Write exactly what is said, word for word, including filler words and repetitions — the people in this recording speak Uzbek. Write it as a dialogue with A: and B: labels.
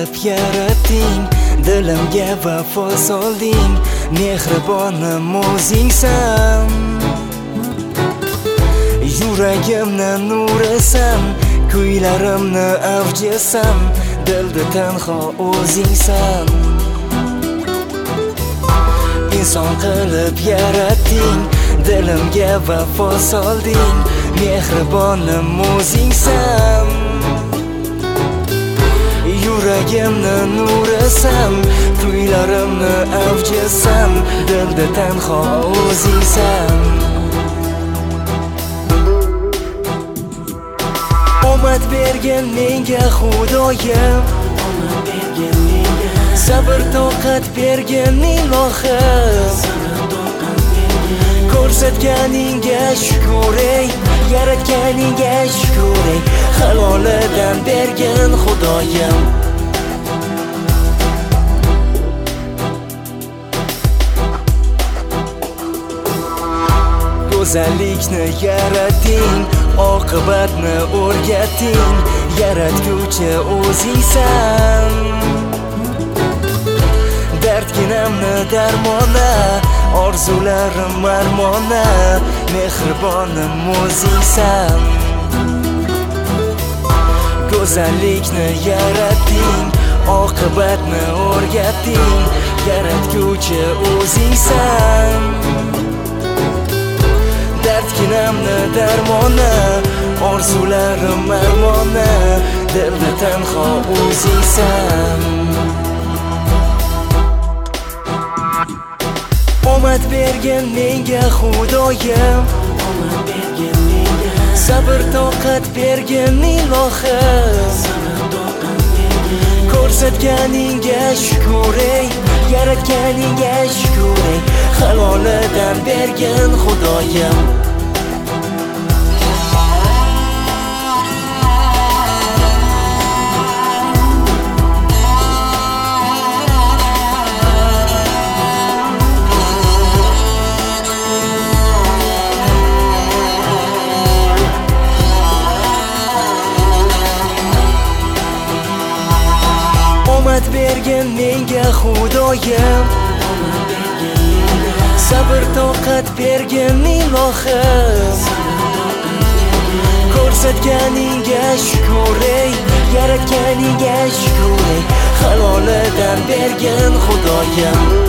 A: qilib yaratding, dilimga vafo solding, mehribonim o'zingsan. Yuragimni nurisan, kuylarimni avjisan, dilda tanho o'zingsan. Inson qilib yaratding, dilimga vafo solding, mehribonim o'zingsan. Yuragimni nurisan, kuylarimni avjisan, dilda tanho o'zingsan. Omad bergin menga Xudoyim, sabr toqat bergin ilohim. Ko'rsatganingga shukr ey, yaratganingga shukr ey, halolidan bergin Xudoyim. Go'zallikni yaratding, oqibatni o'rgatding, yaratguvchi o'zingsan. Dardginamni darmona, orzularim armona, mehribonim o'zingsan. Go'zallikni yaratding, oqibatni o'rgatding, yaratguvchi o'zingsan. Dardginamni darmona, orzularim armona, dilda tanho o'zingsan. Omad bergin menga Xudoyim, sabr toqat bergin ilohim. Ko'rsatganingga shukr ey, yaratganingga shukr ey, halolidan bergin Xudoyim. Omad bergin menga Xudoyim, sabr toqat bergin ilohim. Ko'rsatganingga shukr ey, yaratganingga shukr ey, halolidan bergin Xudoyim.